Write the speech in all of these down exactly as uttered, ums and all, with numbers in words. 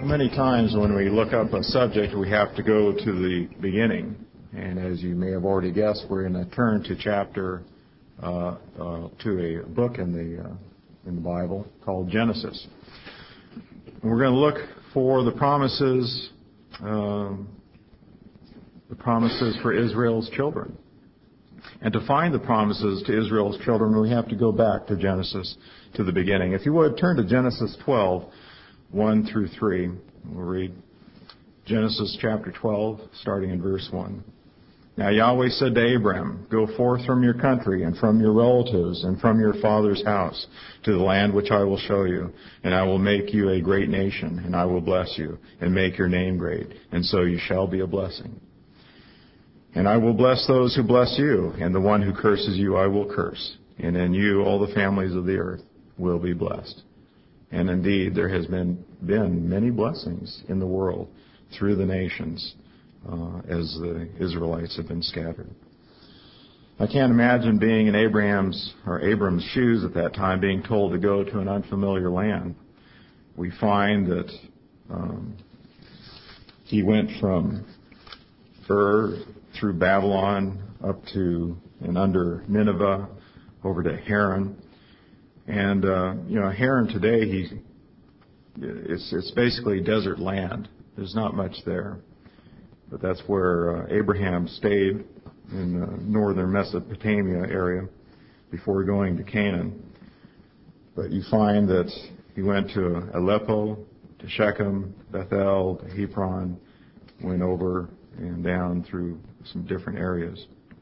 Many times when we look up a subject, we have to go to the beginning. And as you may have already guessed, we're going to turn to chapter, uh, uh, to a book in the uh, in the Bible called Genesis. And we're going to look for the promises, um, the promises for Israel's children. And to find the promises to Israel's children, we have to go back to Genesis, to the beginning. If you would, turn to Genesis twelve, one through three. We'll read Genesis chapter twelve, starting in verse one. Now Yahweh said to Abram, "Go forth from your country and from your relatives and from your father's house to the land which I will show you, and I will make you a great nation, and I will bless you and make your name great, and so you shall be a blessing. And I will bless those who bless you, and the one who curses you I will curse, and in you all the families of the earth will be blessed." And indeed, there has been, been many blessings in the world through the nations uh, as the Israelites have been scattered. I can't imagine being in Abraham's or Abram's shoes at that time, being told to go to an unfamiliar land. We find that um, he went from Ur through Babylon up to and under Nineveh, over to Haran. And, uh, you know, Haran today, he, it's, it's basically desert land. There's not much there. But that's where uh, Abraham stayed in the northern Mesopotamia area before going to Canaan. But you find that he went to Aleppo, to Shechem, Bethel, to Hebron, went over and down through some different areas.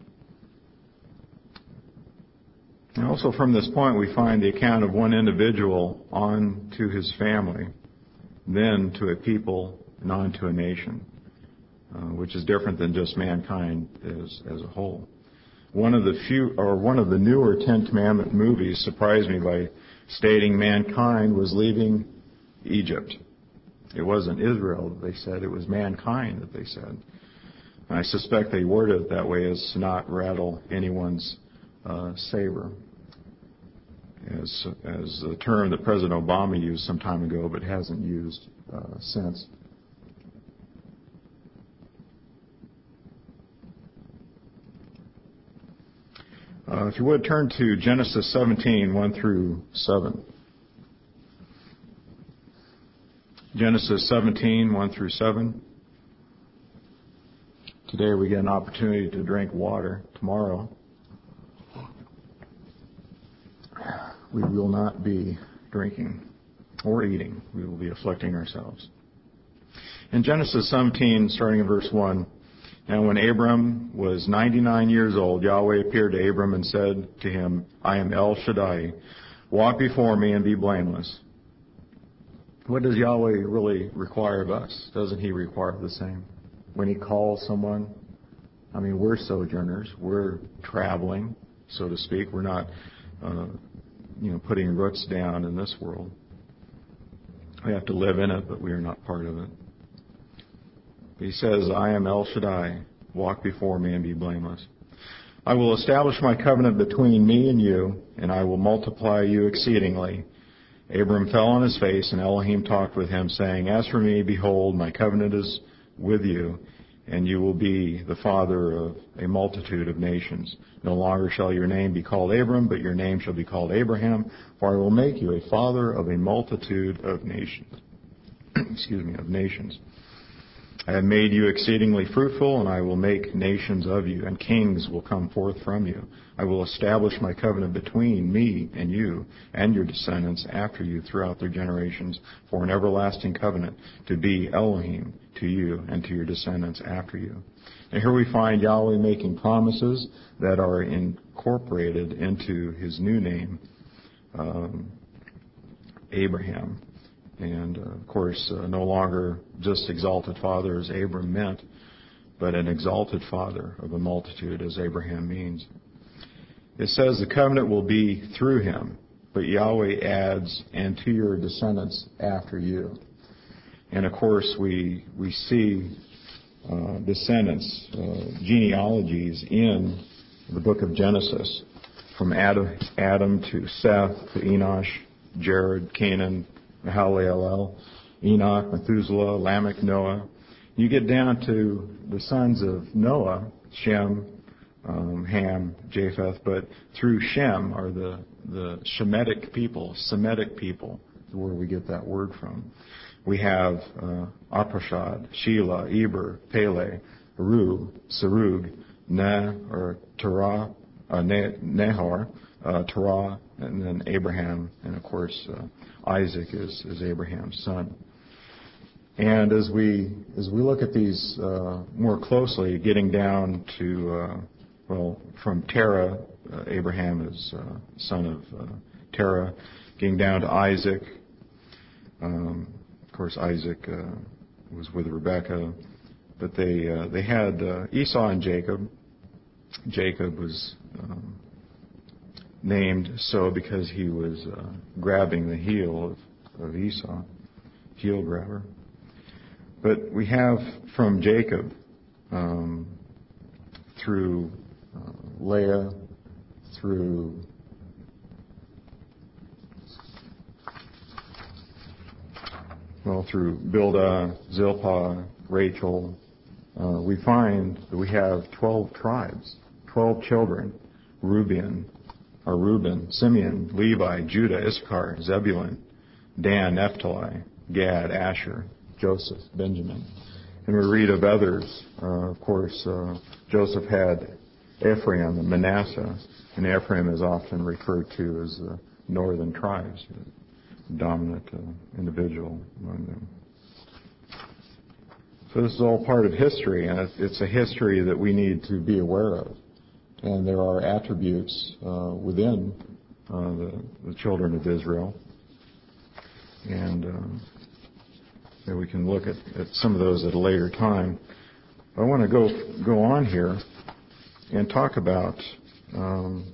And also from this point we find the account of one individual on to his family, then to a people, and on to a nation, uh, which is different than just mankind as, as a whole. One of the few, or one of the newer Ten Commandment movies surprised me by stating mankind was leaving Egypt. It wasn't Israel that they said, it was mankind that they said. And I suspect they worded it that way as to not rattle anyone's uh, saber, as, as a term that President Obama used some time ago but hasn't used uh, since. Uh, if you would, turn to Genesis seventeen, one through seven. Genesis seventeen, one through seven. Today we get an opportunity to drink water. Tomorrow we will not be drinking or eating. We will be afflicting ourselves. In Genesis seventeen, starting in verse one, "Now when Abram was ninety-nine years old, Yahweh appeared to Abram and said to him, I am El Shaddai. Walk before me and be blameless." What does Yahweh really require of us? Doesn't He require the same? When He calls someone, I mean, we're sojourners. We're traveling, so to speak. We're not, uh, you know, putting roots down in this world. We have to live in it, but we are not part of it. He says, I am El Shaddai. Walk before me and be blameless. I will establish my covenant between me and you, and I will multiply you exceedingly. Abram fell on his face, and Elohim talked with him, saying, As for me, behold, my covenant is with you, and you will be the father of a multitude of nations. No longer shall your name be called Abram, but your name shall be called Abraham, for I will make you a father of a multitude of nations. Excuse me, of nations. I have made you exceedingly fruitful, and I will make nations of you, and kings will come forth from you. I will establish my covenant between me and you and your descendants after you throughout their generations for an everlasting covenant to be Elohim to you and to your descendants after you. And here we find Yahweh making promises that are incorporated into His new name, um, Abraham. And, uh, of course, uh, no longer just exalted father as Abram meant, but an exalted father of a multitude as Abraham means. It says the covenant will be through him, but Yahweh adds, and to your descendants after you. And, of course, we we see uh, descendants, uh, genealogies in the book of Genesis, from Adam, Adam to Seth to Enosh, Jared, Canaan, Mahalalel, Enoch, Methuselah, Lamech, Noah. You get down to the sons of Noah, Shem, um, Ham, Japheth, but through Shem are the, the Shemitic people, Semitic people, where we get that word from. We have uh, Arpachshad, Shelah, Eber, Pele, Ru, Serug, Ne, or Terah, uh, ne- Nahor, uh, Terah, and then Abraham, and of course uh, Isaac is, is Abraham's son. And as we as we look at these uh, more closely, getting down to uh, well, from Terah, uh, Abraham is uh, son of uh, Terah, getting down to Isaac. Um, of course, Isaac uh, was with Rebekah, but they uh, they had uh, Esau and Jacob. Jacob was um, named so because he was uh, grabbing the heel of, of Esau, heel grabber. But we have from Jacob um, through uh, Leah, through well, through Bildah, Zilpah, Rachel, uh, we find that we have twelve tribes, twelve children: Reuben, or Reuben, Simeon, Levi, Judah, Issachar, Zebulun, Dan, Naphtali, Gad, Asher, Joseph, Benjamin. And we read of others. Uh, of course, uh, Joseph had Ephraim and Manasseh, and Ephraim is often referred to as the northern tribes, the dominant uh, individual among them. So this is all part of history, and it's a history that we need to be aware of. And there are attributes uh, within uh, the, the children of Israel, and uh, that we can look at, at some of those at a later time. I want to go go on here and talk about um,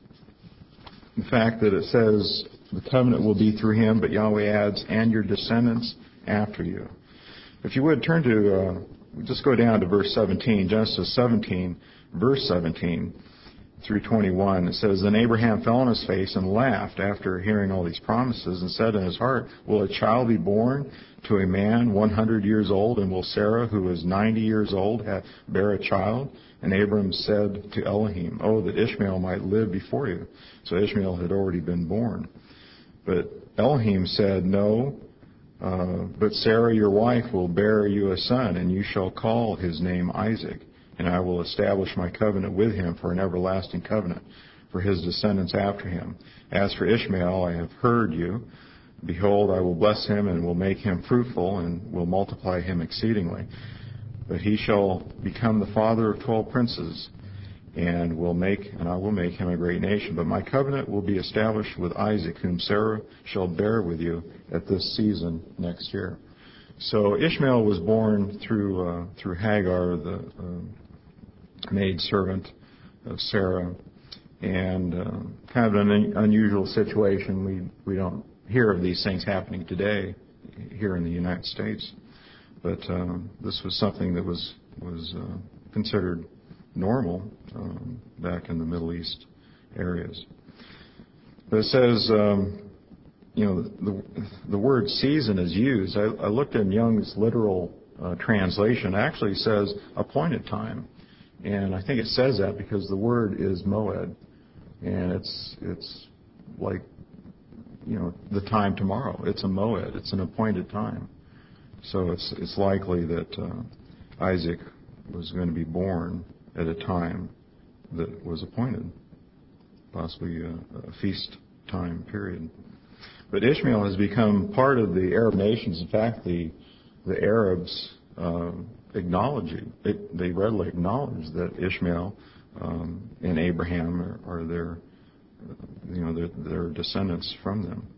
the fact that it says the covenant will be through him, but Yahweh adds, and your descendants after you. If you would turn to, uh, just go down to verse seventeen, Genesis seventeen, verse seventeen through twenty-one. It says, Then Abraham fell on his face and laughed after hearing all these promises, and said in his heart, Will a child be born to a man one hundred years old, and will Sarah, who is ninety years old, have, bear a child? And Abram said to Elohim, Oh, that Ishmael might live before you. So Ishmael had already been born. But Elohim said, No, uh, but Sarah your wife will bear you a son, and you shall call his name Isaac. And I will establish my covenant with him for an everlasting covenant for his descendants after him. As for Ishmael, I have heard you. Behold, I will bless him and will make him fruitful and will multiply him exceedingly. But he shall become the father of twelve princes, and will make and I will make him a great nation. But my covenant will be established with Isaac, whom Sarah shall bear with you at this season next year. So Ishmael was born through uh, through Hagar, the uh, maid servant of Sarah, and uh, kind of an un- unusual situation. We we don't hear of these things happening today here in the United States, but um, this was something that was was uh, considered normal um, back in the Middle East areas. But it says, um, you know, the the word season is used. I, I looked in Young's literal uh, translation. It actually says appointed time, and I think it says that because the word is moed, and it's it's like, you know, the time tomorrow. It's a moed. It's an appointed time. So it's it's likely that uh, Isaac was going to be born at a time that was appointed, possibly a, a feast time period. But Ishmael has become part of the Arab nations. In fact, the the Arabs uh, acknowledge it. They readily acknowledge that Ishmael um, and Abraham are, are their, you know, their, their descendants from them.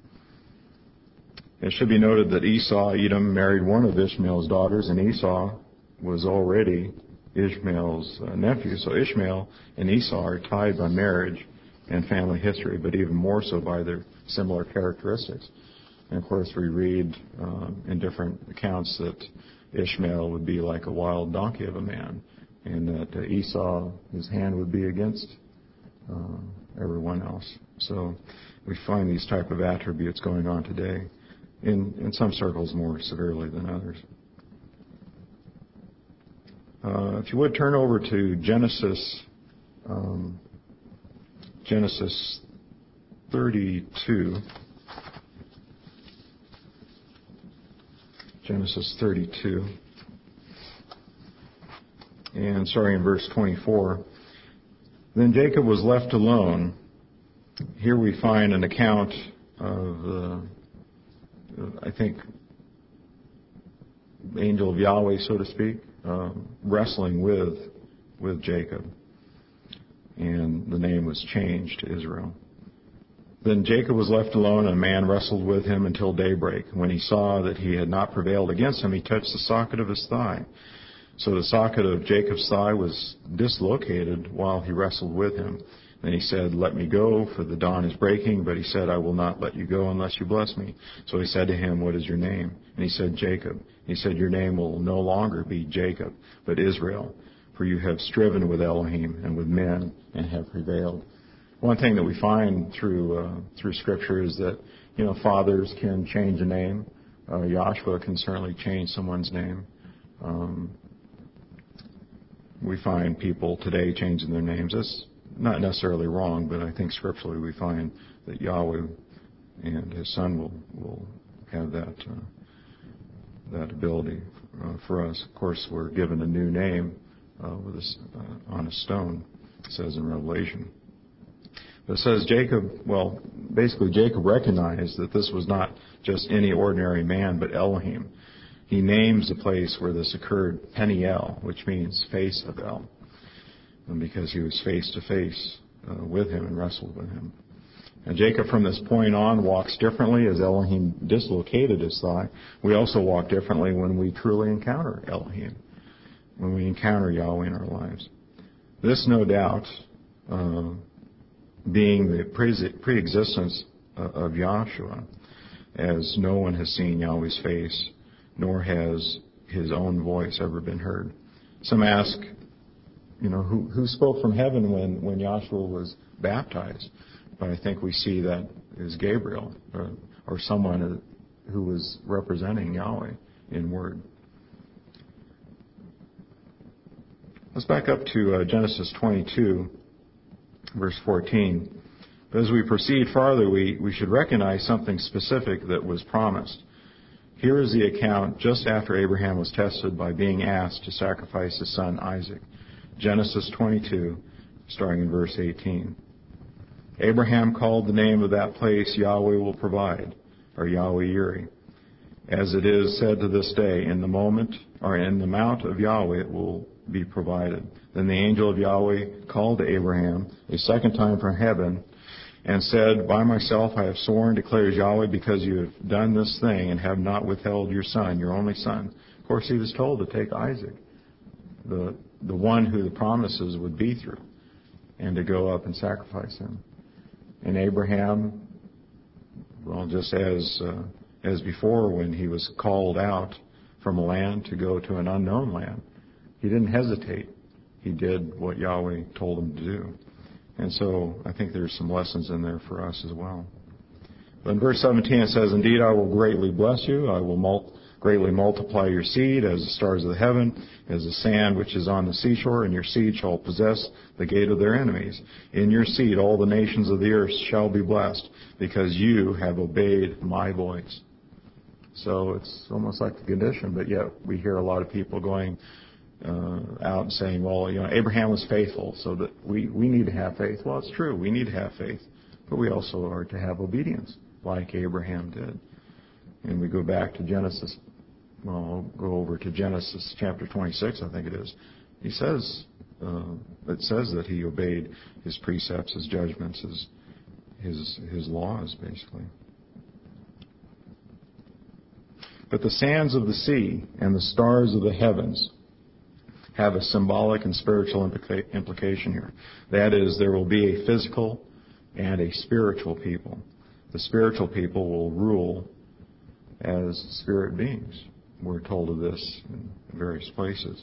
It should be noted that Esau, Edom, married one of Ishmael's daughters, and Esau was already Ishmael's uh, nephew. So Ishmael and Esau are tied by marriage and family history, but even more so by their similar characteristics. And of course, we read um, in different accounts that Ishmael would be like a wild donkey of a man, and that uh, Esau, his hand would be against uh, everyone else. So we find these type of attributes going on today in, in some circles more severely than others. Uh, if you would turn over to Genesis, um, Genesis thirty-two. Genesis thirty-two. And starting in verse twenty-four. Then Jacob was left alone. Here we find an account of, uh, I think, the angel of Yahweh, so to speak, uh, wrestling with with Jacob. And the name was changed to Israel. Then Jacob was left alone, and a man wrestled with him until daybreak. When he saw that he had not prevailed against him, he touched the socket of his thigh. So the socket of Jacob's thigh was dislocated while he wrestled with him. Then he said, "Let me go, for the dawn is breaking." But he said, "I will not let you go unless you bless me." So he said to him, "What is your name?" And he said, "Jacob." He said, "Your name will no longer be Jacob, but Israel, for you have striven with Elohim and with men and have prevailed." One thing that we find through uh, through Scripture is that, you know, fathers can change a name. Uh, Joshua can certainly change someone's name. Um, we find people today changing their names. That's not necessarily wrong, but I think scripturally we find that Yahweh and His Son will will have that uh, that ability uh, for us. Of course, we're given a new name uh, with a, uh, on a stone. It says in Revelation. But it says Jacob. Well, basically Jacob recognized that this was not just any ordinary man, but Elohim. He names the place where this occurred Peniel, which means face of El, and because he was face to face uh, with him and wrestled with him. And Jacob from this point on walks differently as Elohim dislocated his thigh. We also walk differently when we truly encounter Elohim, when we encounter Yahweh in our lives. This, no doubt, uh, being the pre-existence of Yahshua, as no one has seen Yahweh's face, nor has His own voice ever been heard. Some ask, you know, who, who spoke from heaven when, when Yahshua was baptized? But I think we see that as Gabriel, or, or someone who was representing Yahweh in word. Let's back up to uh, Genesis twenty-two, verse fourteen. But as we proceed farther, we, we should recognize something specific that was promised. Here is the account just after Abraham was tested by being asked to sacrifice his son Isaac. Genesis twenty-two, starting in verse eighteen. Abraham called the name of that place Yahweh will provide, or Yahweh Yireh. As it is said to this day, in the moment, or in the mount of Yahweh it will be provided. Then the angel of Yahweh called to Abraham a second time from heaven and said, "By myself I have sworn, declares Yahweh, because you have done this thing and have not withheld your son, your only son." Of course, he was told to take Isaac, the the one who the promises would be through, and to go up and sacrifice him. And Abraham, well, just as uh, as before, when he was called out from a land to go to an unknown land, he didn't hesitate. He did what Yahweh told him to do. And so I think there's some lessons in there for us as well. But in verse seventeen it says, "Indeed, I will greatly bless you. I will mul- greatly multiply your seed as the stars of the heaven, as the sand which is on the seashore, and your seed shall possess the gate of their enemies. In your seed all the nations of the earth shall be blessed, because you have obeyed my voice." So it's almost like the condition, but yet we hear a lot of people going uh, out and saying, well, you know, Abraham was faithful, so that we, we need to have faith. Well, it's true, we need to have faith, but we also are to have obedience, like Abraham did. And we go back to Genesis, well, I'll go over to Genesis chapter twenty-six, I think it is. He says, uh, it says that he obeyed his precepts, his judgments, his, his, his laws, basically. But the sands of the sea and the stars of the heavens have a symbolic and spiritual implica- implication here. That is, there will be a physical and a spiritual people. The spiritual people will rule as spirit beings. We're told of this in various places.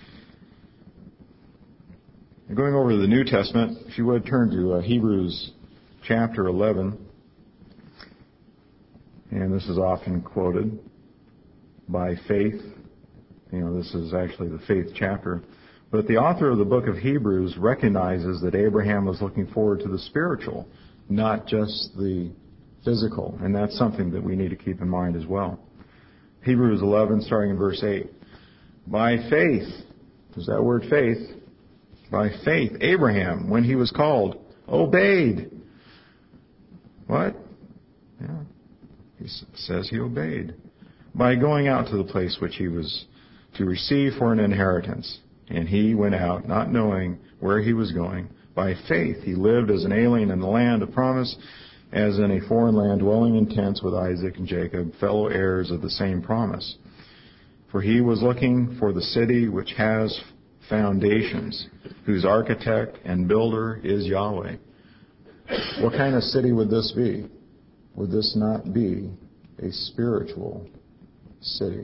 And going over to the New Testament, if you would turn to uh, Hebrews chapter eleven. and this is often quoted, by faith. You know, this is actually the faith chapter. But the author of the book of Hebrews recognizes that Abraham was looking forward to the spiritual, not just the physical. And that's something that we need to keep in mind as well. Hebrews eleven, starting in verse eight. By faith, there's that word faith. By faith, Abraham, when he was called, obeyed. What? Yeah. He says he obeyed. By going out to the place which he was to receive for an inheritance. And he went out, not knowing where he was going. By faith, he lived as an alien in the land of promise, as in a foreign land, dwelling in tents with Isaac and Jacob, fellow heirs of the same promise. For he was looking for the city which has foundations, whose architect and builder is Yahweh. What kind of city would this be? Would this not be a spiritual city?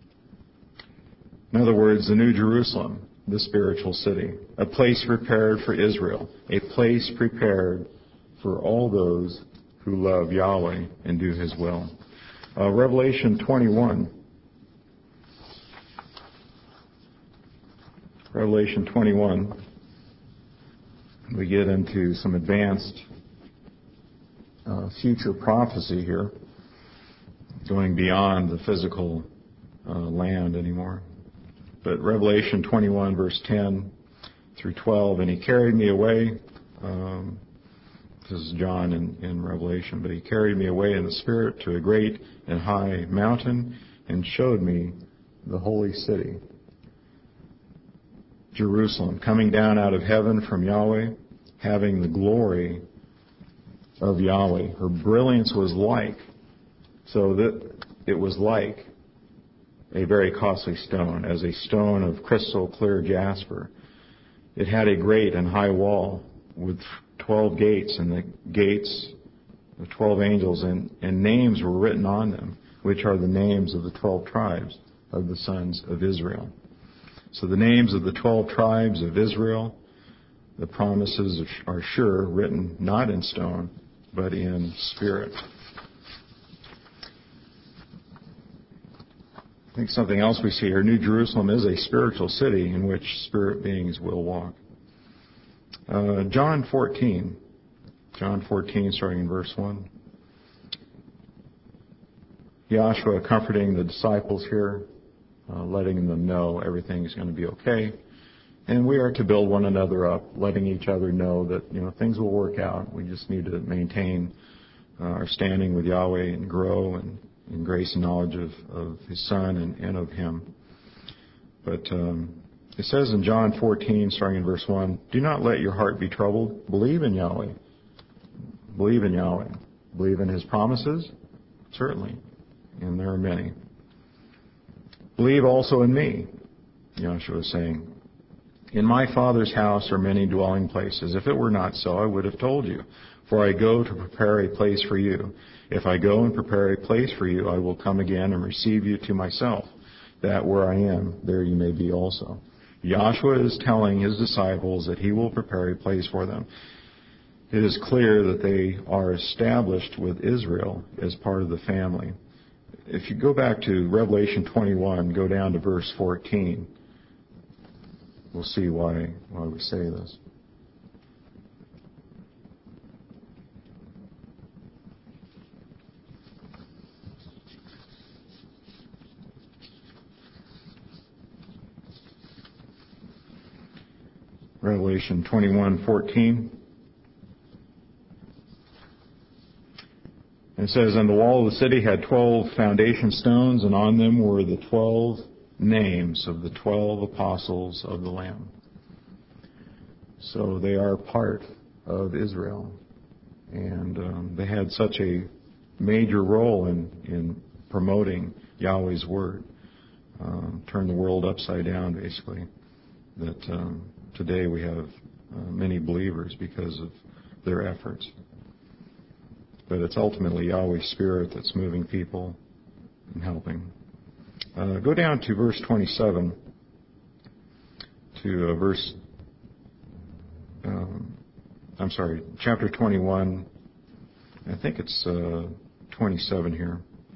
In other words, the New Jerusalem, the spiritual city, a place prepared for Israel, a place prepared for all those who love Yahweh and do His will. Uh, Revelation twenty-one. Revelation twenty-one. We get into some advanced uh, future prophecy here, going beyond the physical uh, land anymore. But Revelation twenty-one, verse ten through twelve, and he carried me away. Um, this is John in, in Revelation, but he carried me away in the Spirit to a great and high mountain and showed me the holy city, Jerusalem, coming down out of heaven from Yahweh, having the glory of Yahweh. Her brilliance was like, so that it was like a very costly stone, as a stone of crystal clear jasper. It had a great and high wall with twelve gates, and the gates, the twelve angels, and, and names were written on them, which are the names of the twelve tribes of the sons of Israel. So the names of the twelve tribes of Israel, the promises are sure, written not in stone, but in spirit. I think something else we see here, New Jerusalem is a spiritual city in which spirit beings will walk. Uh, John fourteen. John fourteen, starting in verse one. Joshua comforting the disciples here, uh, letting them know everything is going to be okay. And we are to build one another up, letting each other know that, you know, things will work out. We just need to maintain uh, our standing with Yahweh and grow and in grace and knowledge of, of His Son and, and of Him. But um, it says in John fourteen, starting in verse one, do not let your heart be troubled. Believe in Yahweh. Believe in Yahweh. Believe in His promises? Certainly. And there are many. Believe also in me, Joshua is saying. In my Father's house are many dwelling places. If it were not so, I would have told you. For I go to prepare a place for you. If I go and prepare a place for you, I will come again and receive you to myself, that where I am, there you may be also. Joshua is telling his disciples that he will prepare a place for them. It is clear that they are established with Israel as part of the family. If you go back to Revelation twenty-one, go down to verse fourteen, we'll see why, why we say this. Revelation twenty-one fourteen. It says, and the wall of the city had twelve foundation stones, and on them were the twelve names of the twelve apostles of the Lamb. So they are part of Israel. And um, they had such a major role in, in promoting Yahweh's Word. Um, turn the world upside down, basically. That um, today we have uh, many believers because of their efforts. But it's ultimately Yahweh's Spirit that's moving people and helping. Uh, go down to verse twenty-seven, to uh, verse, um, I'm sorry, chapter twenty-one, I think it's uh, twenty-seven here.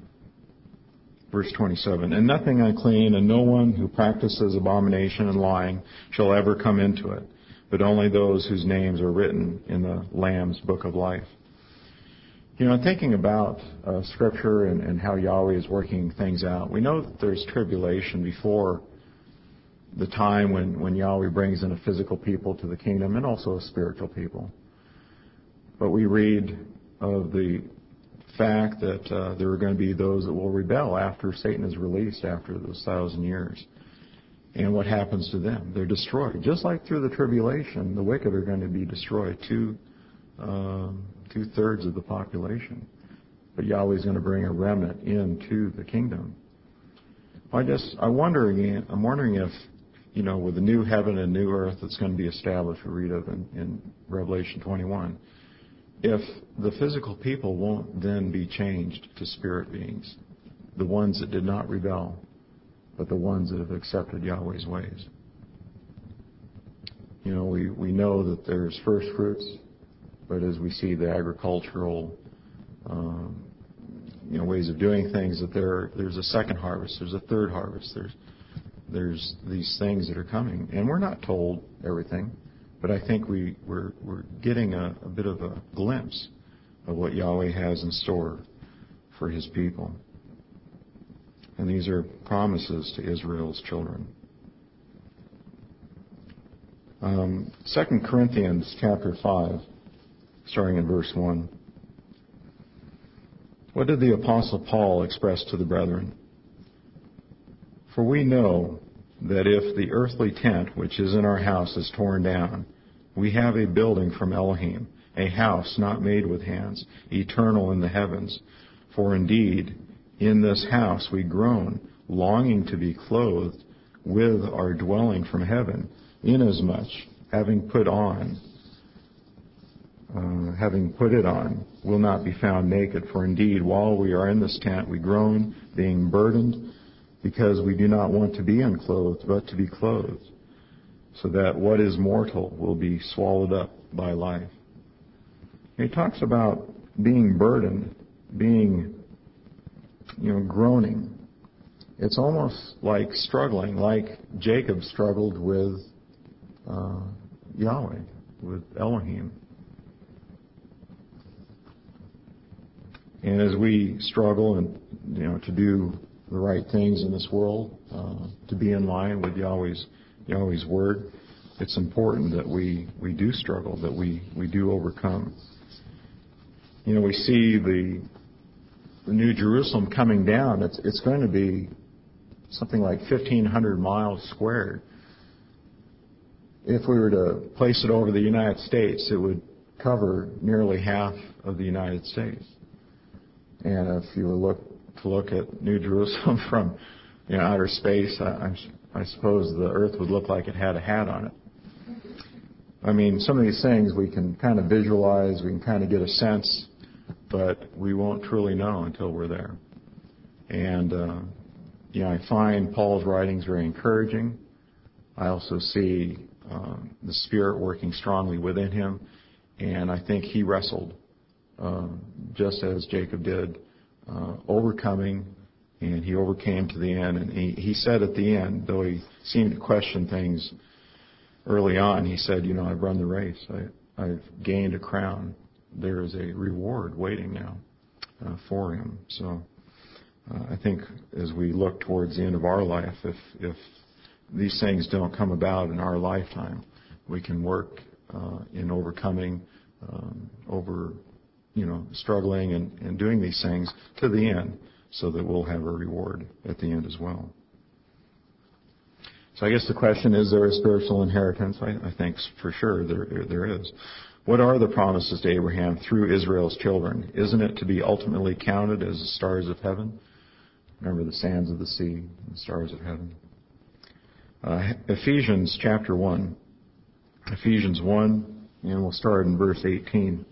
Verse twenty-seven, and nothing unclean and no one who practices abomination and lying shall ever come into it, but only those whose names are written in the Lamb's book of life. You know, thinking about uh, Scripture and, and how Yahweh is working things out, we know that there's tribulation before the time when, when Yahweh brings in a physical people to the kingdom and also a spiritual people. But we read of the fact that uh, there are going to be those that will rebel after Satan is released after those thousand years. And what happens to them? They're destroyed. Just like through the tribulation, the wicked are going to be destroyed, two, um, two-thirds of the population. But Yahweh's going to bring a remnant into the kingdom. I just, I wonder again, I'm wondering if, you know, with the new heaven and new earth that's going to be established, we read of in, in Revelation twenty-one, if the physical people won't then be changed to spirit beings, the ones that did not rebel, but the ones that have accepted Yahweh's ways. You know, we, we know that there's first fruits, but as we see the agricultural um, you know, ways of doing things, that there there's a second harvest, there's a third harvest, there's there's these things that are coming. And we're not told everything. But I think we, we're, we're getting a, a bit of a glimpse of what Yahweh has in store for His people. And these are promises to Israel's children. Um, Second Corinthians chapter five, starting in verse one. What did the Apostle Paul express to the brethren? For we know that if the earthly tent which is in our house is torn down, we have a building from Elohim, a house not made with hands, eternal in the heavens. For indeed, in this house we groan, longing to be clothed with our dwelling from heaven, inasmuch, having put on, uh, having put it on, will not be found naked. For indeed, while we are in this tent, we groan, being burdened, because we do not want to be unclothed, but to be clothed, so that what is mortal will be swallowed up by life. He talks about being burdened, being, you know, groaning. It's almost like struggling, like Jacob struggled with uh, Yahweh, with Elohim. And as we struggle and, you know, to do the right things in this world, uh, to be in line with Yahweh's Yahweh's word, it's important that we, we do struggle, that we, we do overcome. You know, we see the the New Jerusalem coming down. It's it's going to be something like fifteen hundred miles squared. If we were to place it over the United States, it would cover nearly half of the United States. And if you were look to look at New Jerusalem from, you know, outer space, I, I'm, I suppose the Earth would look like it had a hat on it. I mean, some of these things we can kind of visualize, we can kind of get a sense, but we won't truly know until we're there. And, uh, you know, I find Paul's writings very encouraging. I also see uh, the Spirit working strongly within him, and I think he wrestled, uh, just as Jacob did, uh, overcoming, and he overcame to the end. And he, he said at the end, though he seemed to question things early on, he said, you know, I've run the race. I, I've gained a crown. There is a reward waiting now uh, for him. So uh, I think as we look towards the end of our life, if, if these things don't come about in our lifetime, we can work uh, in overcoming, um, over, you know, struggling and, and doing these things to the end, so that we'll have a reward at the end as well. So I guess the question is, there a spiritual inheritance? I, I think for sure there there is. What are the promises to Abraham through Israel's children? Isn't it to be ultimately counted as the stars of heaven? Remember the sands of the sea, the stars of heaven. Uh, Ephesians chapter one. Ephesians one, and we'll start in verse eighteen.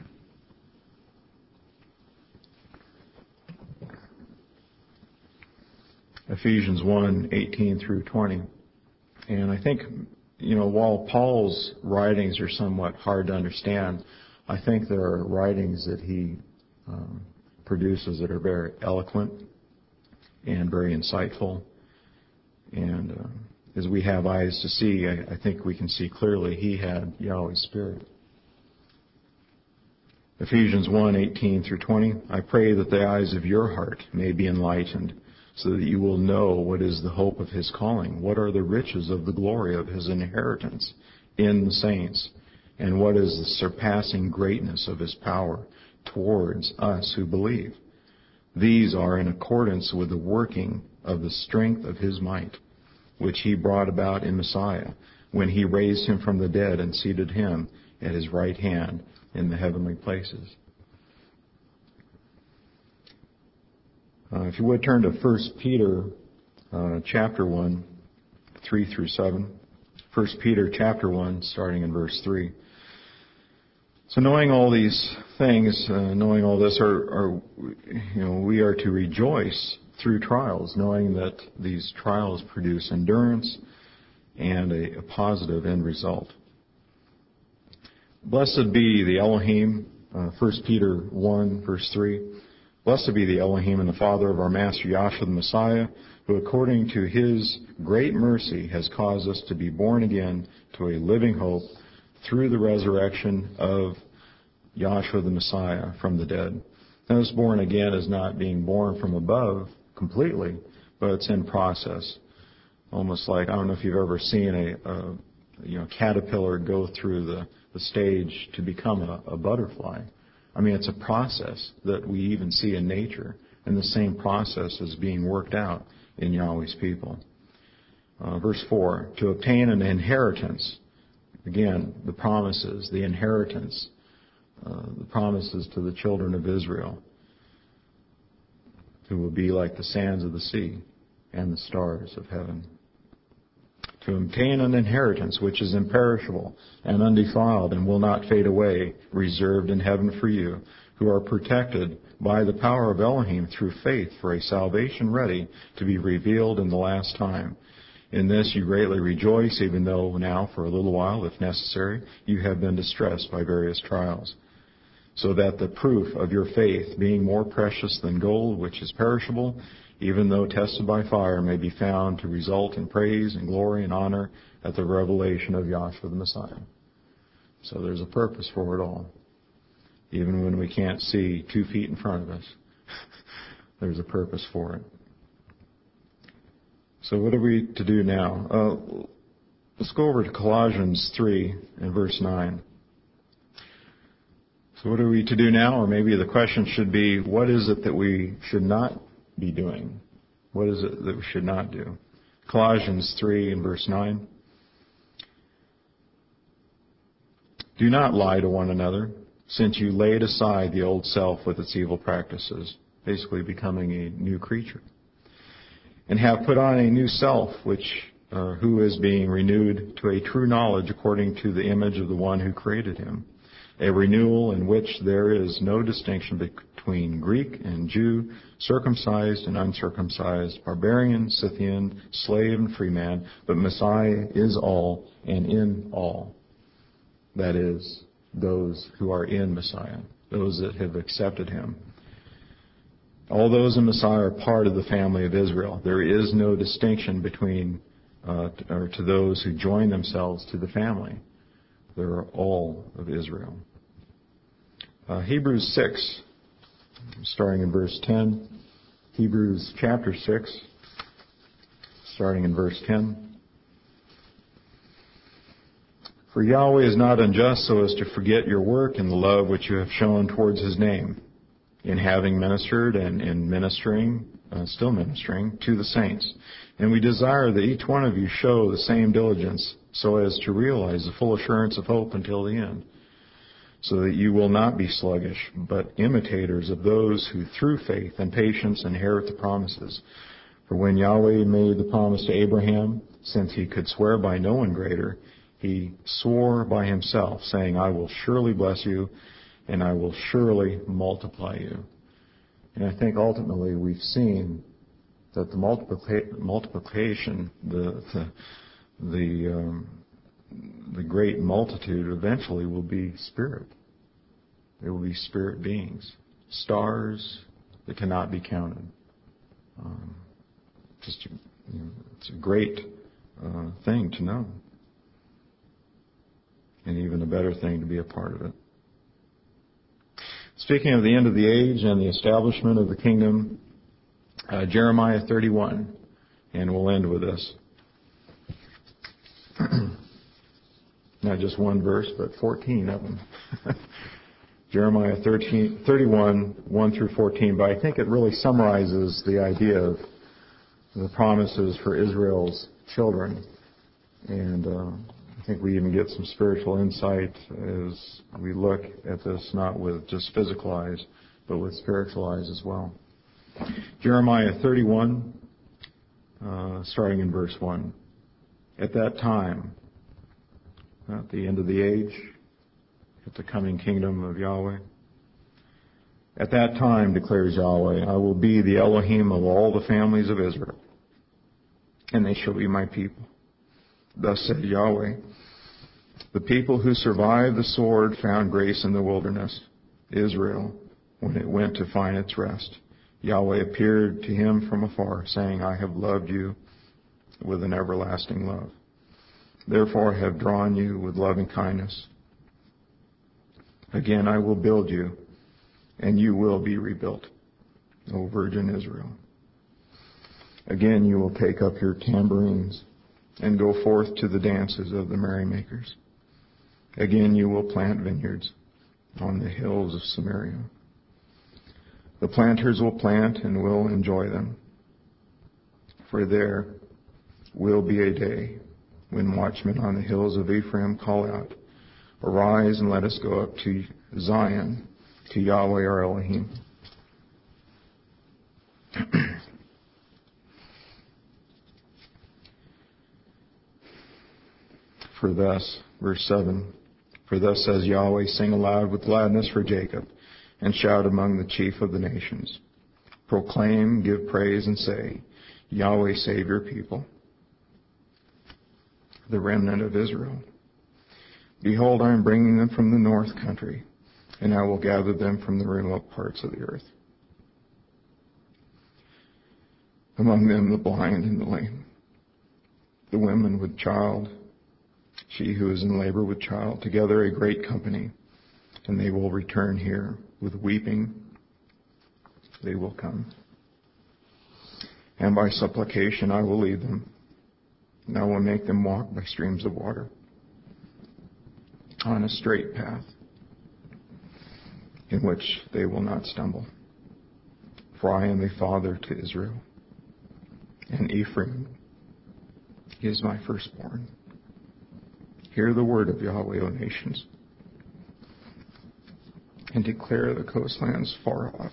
Ephesians one, eighteen through twenty. And I think, you know, while Paul's writings are somewhat hard to understand, I think there are writings that he um, produces that are very eloquent. and very insightful. And uh, as we have eyes to see, I, I think we can see clearly he had Yahweh's Spirit. Ephesians one, eighteen through twenty, I pray that the eyes of your heart may be enlightened, so that you will know what is the hope of his calling, what are the riches of the glory of his inheritance in the saints, and what is the surpassing greatness of his power towards us who believe. These are in accordance with the working of the strength of his might, which he brought about in Messiah, when he raised him from the dead and seated him at his right hand in the heavenly places. Uh, if you would turn to First Peter uh, chapter one, three through seven. First Peter chapter one, starting in verse three. So knowing all these things, uh, knowing all this, are, are, you know, we are to rejoice through trials, knowing that these trials produce endurance and a, a positive end result. Blessed be the Elohim, uh, First Peter one, verse three. Blessed be the Elohim and the Father of our Master Yahshua the Messiah, who according to his great mercy has caused us to be born again to a living hope through the resurrection of Yahshua the Messiah from the dead. Now, this born again is not being born from above completely, but it's in process. Almost like, I don't know if you've ever seen a, a you know, caterpillar go through the, the stage to become a, a butterfly. I mean, it's a process that we even see in nature, and the same process is being worked out in Yahweh's people. Uh, verse four, to obtain an inheritance. Again, the promises, the inheritance, uh, the promises to the children of Israel, who will be like the sands of the sea and the stars of heaven. To obtain an inheritance which is imperishable and undefiled and will not fade away, reserved in heaven for you, who are protected by the power of Elohim through faith for a salvation ready to be revealed in the last time. In this you greatly rejoice, even though now, for a little while, if necessary, you have been distressed by various trials, so that the proof of your faith, being more precious than gold, which is perishable, even though tested by fire, may be found to result in praise and glory and honor at the revelation of Yahshua the Messiah. So there's a purpose for it all. Even when we can't see two feet in front of us, there's a purpose for it. So what are we to do now? Uh, let's go over to Colossians three and verse nine. So what are we to do now? Or maybe the question should be, what is it that we should not be doing? What is it that we should not do? Colossians three and verse nine. Do not lie to one another, since you laid aside the old self with its evil practices, basically becoming a new creature, and have put on a new self, which uh, who is being renewed to a true knowledge according to the image of the one who created him, a renewal in which there is no distinction between Greek and Jew, circumcised and uncircumcised, barbarian, Scythian, slave and free man, but Messiah is all and in all. That is, those who are in Messiah, those that have accepted him. All those in Messiah are part of the family of Israel. There is no distinction between uh, or to those who join themselves to the family. They are all of Israel. Uh, Hebrews six, starting in verse ten. Hebrews chapter six, starting in verse ten. For Yahweh is not unjust so as to forget your work and the love which you have shown towards his name, in having ministered and in ministering, uh, still ministering, to the saints. And we desire that each one of you show the same diligence so as to realize the full assurance of hope until the end, so that you will not be sluggish, but imitators of those who through faith and patience inherit the promises. For when Yahweh made the promise to Abraham, since he could swear by no one greater, he swore by himself, saying, I will surely bless you, and I will surely multiply you. And I think ultimately we've seen that the multiplica- multiplication, the the the, um, the great multitude eventually will be spirit. There will be spirit beings, stars that cannot be counted. Um, Just, you know, it's a great uh, thing to know, and even a better thing to be a part of it. Speaking of the end of the age and the establishment of the kingdom, uh, Jeremiah thirty-one, and we'll end with this. Not just one verse, but fourteen of them. Jeremiah thirteen, thirty-one, one through fourteen, but I think it really summarizes the idea of the promises for Israel's children. And uh, I think we even get some spiritual insight as we look at this, not with just physical eyes, but with spiritual eyes as well. Jeremiah thirty-one, uh, starting in verse one. At that time, at the end of the age, at the coming kingdom of Yahweh, at that time, declares Yahweh, I will be the Elohim of all the families of Israel, and they shall be my people. Thus said Yahweh, the people who survived the sword found grace in the wilderness, Israel, when it went to find its rest. Yahweh appeared to him from afar, saying, I have loved you with an everlasting love. Therefore I have drawn you with loving kindness. Again I will build you, and you will be rebuilt, O Virgin Israel. Again you will take up your tambourines and go forth to the dances of the merrymakers. Again you will plant vineyards on the hills of Samaria. The planters will plant and will enjoy them. For there will be a day when watchmen on the hills of Ephraim call out, Arise and let us go up to Zion, to Yahweh our Elohim. For thus, verse seven, for thus says Yahweh, sing aloud with gladness for Jacob, and shout among the chief of the nations. Proclaim, give praise, and say, Yahweh save your people, the remnant of Israel. Behold, I am bringing them from the north country, and I will gather them from the remote parts of the earth. Among them the blind and the lame, the women with child, she who is in labor with child, together a great company, and they will return here with weeping. They will come. And by supplication I will lead them, and I will make them walk by streams of water, on a straight path, in which they will not stumble. For I am a father to Israel, and Ephraim is my firstborn. Hear the word of Yahweh, O nations, and declare the coastlands far off.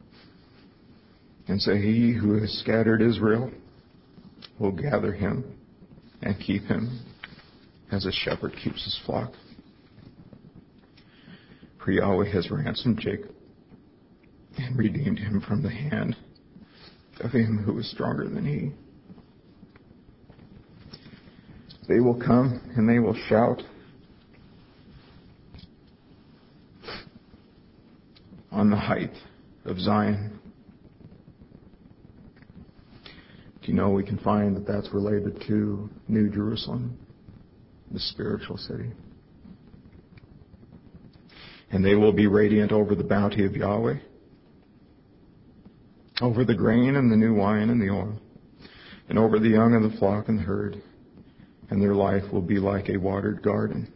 And say, He who has scattered Israel will gather him and keep him as a shepherd keeps his flock. For Yahweh has ransomed Jacob and redeemed him from the hand of him who is stronger than he. They will come and they will shout on the height of Zion. Do you know we can find that that's related to New Jerusalem, the spiritual city? And they will be radiant over the bounty of Yahweh, over the grain and the new wine and the oil, and over the young of the flock and the herd. And their life will be like a watered garden.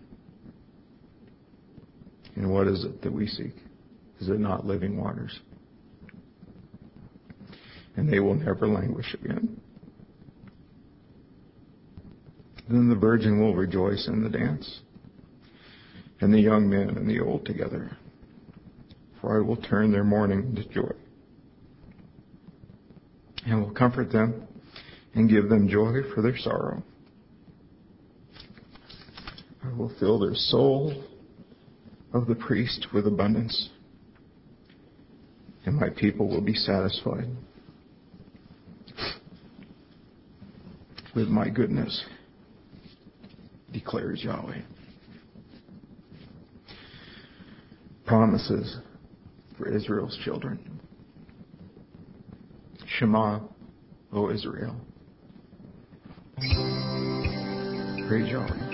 And what is it that we seek? Is it not living waters? And they will never languish again. Then the virgin will rejoice in the dance, and the young men and the old together. For I will turn their mourning into joy, and will comfort them and give them joy for their sorrow. I will fill their soul of the priest with abundance, and my people will be satisfied with my goodness, declares Yahweh. Promises for Israel's children. Shema, O Israel. Great joy.